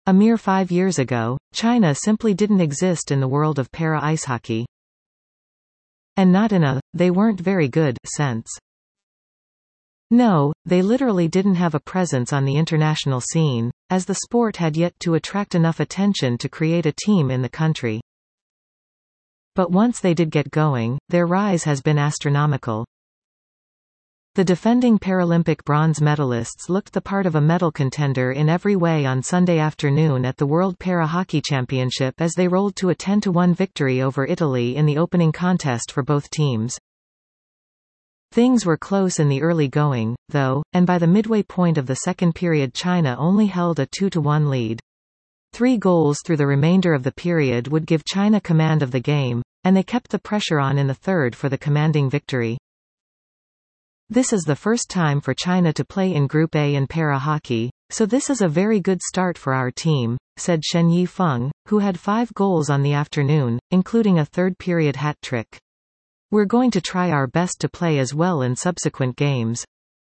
A mere 5 years ago, China simply didn't exist in the world of para-ice hockey. And not in a "they weren't very good" sense. No, they literally didn't have a presence on the international scene, as the sport had yet to attract enough attention to create a team in the country. But once they did get going, their rise has been astronomical. The defending Paralympic bronze medalists looked the part of a medal contender in every way on Sunday afternoon at the World Para-Hockey Championship as they rolled to a 10-1 victory over Italy in the opening contest for both teams. Things were close in the early going, though, and by the midway point of the second period China only held a 2-1 lead. 3 goals through the remainder of the period would give China command of the game, and they kept the pressure on in the third for the commanding victory. This is the first time for China to play in Group A in para-hockey, so this is a very good start for our team, said Shen Yifeng, who had 5 goals on the afternoon, including a third-period hat-trick. We're going to try our best to play as well in subsequent games.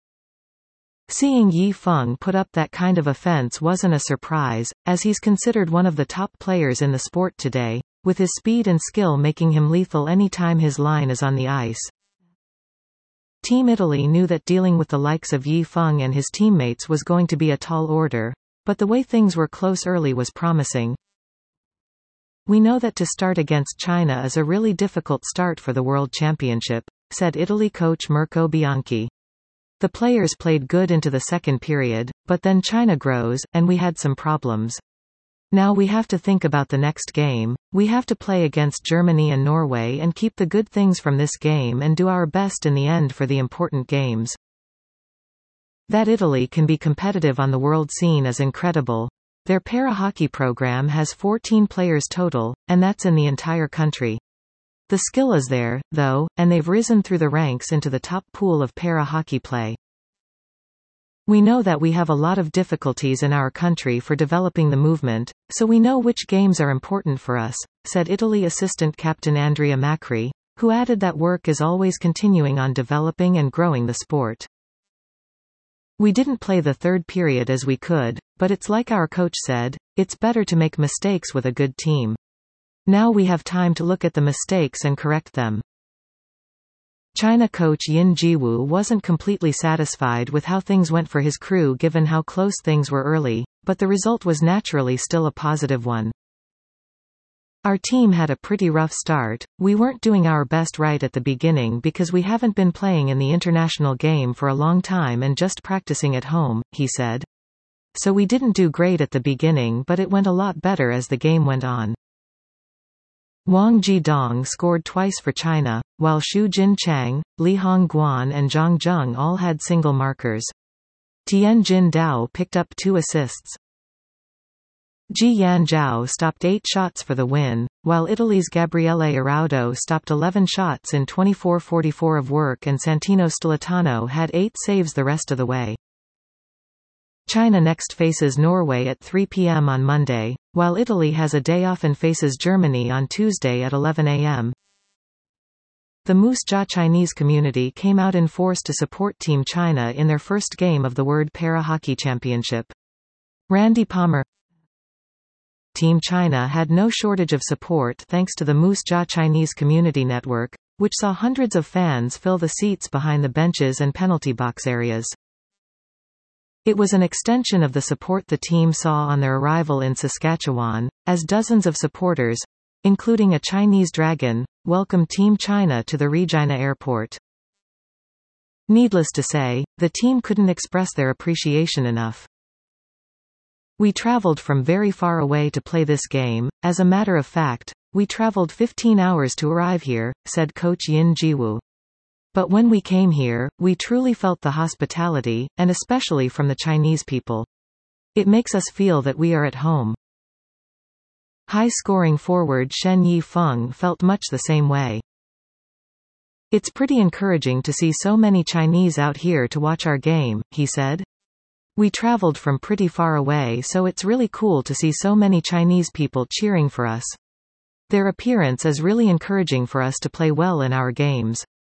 Seeing Yifeng put up that kind of offense wasn't a surprise, as he's considered one of the top players in the sport today, with his speed and skill making him lethal any time his line is on the ice. Team Italy knew that dealing with the likes of Yifeng and his teammates was going to be a tall order, but the way things were close early was promising. We know that to start against China is a really difficult start for the World Championship, said Italy coach Mirko Bianchi. The players played good into the second period, but then China grows, and we had some problems. Now we have to think about the next game. We have to play against Germany and Norway and keep the good things from this game and do our best in the end for the important games. That Italy can be competitive on the world scene is incredible. Their para-hockey program has 14 players total, and that's in the entire country. The skill is there, though, and they've risen through the ranks into the top pool of para-hockey play. We know that we have a lot of difficulties in our country for developing the movement, so we know which games are important for us, said Italy assistant captain Andrea Macri, who added that work is always continuing on developing and growing the sport. We didn't play the third period as we could, but it's like our coach said, it's better to make mistakes with a good team. Now we have time to look at the mistakes and correct them. China coach Yin Jiwu wasn't completely satisfied with how things went for his crew given how close things were early, but the result was naturally still a positive one. Our team had a pretty rough start. We weren't doing our best right at the beginning because we haven't been playing in the international game for a long time and just practicing at home, he said. So we didn't do great at the beginning, but it went a lot better as the game went on. Wang Jidong scored twice for China, while Xu Jin Chang, Li Hongguan and Zhang Zheng all had single markers. Tianjin Dao picked up 2 assists. Ji Yan Zhao stopped 8 shots for the win, while Italy's Gabriele Araudo stopped 11 shots in 24:44 of work and Santino Stillitano had 8 saves the rest of the way. China next faces Norway at 3 p.m. on Monday, while Italy has a day off and faces Germany on Tuesday at 11 a.m. The Moose Jaw Chinese community came out in force to support Team China in their first game of the World Para-Hockey Championship. Randy Palmer. Team China had no shortage of support thanks to the Moose Jaw Chinese Community Network, which saw hundreds of fans fill the seats behind the benches and penalty box areas. It was an extension of the support the team saw on their arrival in Saskatchewan, as dozens of supporters, including a Chinese dragon, welcomed Team China to the Regina airport. Needless to say, the team couldn't express their appreciation enough. We traveled from very far away to play this game. As a matter of fact, we traveled 15 hours to arrive here, said coach Yin Jiwu. But when we came here, we truly felt the hospitality, and especially from the Chinese people. It makes us feel that we are at home. High-scoring forward Shen Yifeng felt much the same way. It's pretty encouraging to see so many Chinese out here to watch our game, he said. We traveled from pretty far away, so it's really cool to see so many Chinese people cheering for us. Their appearance is really encouraging for us to play well in our games.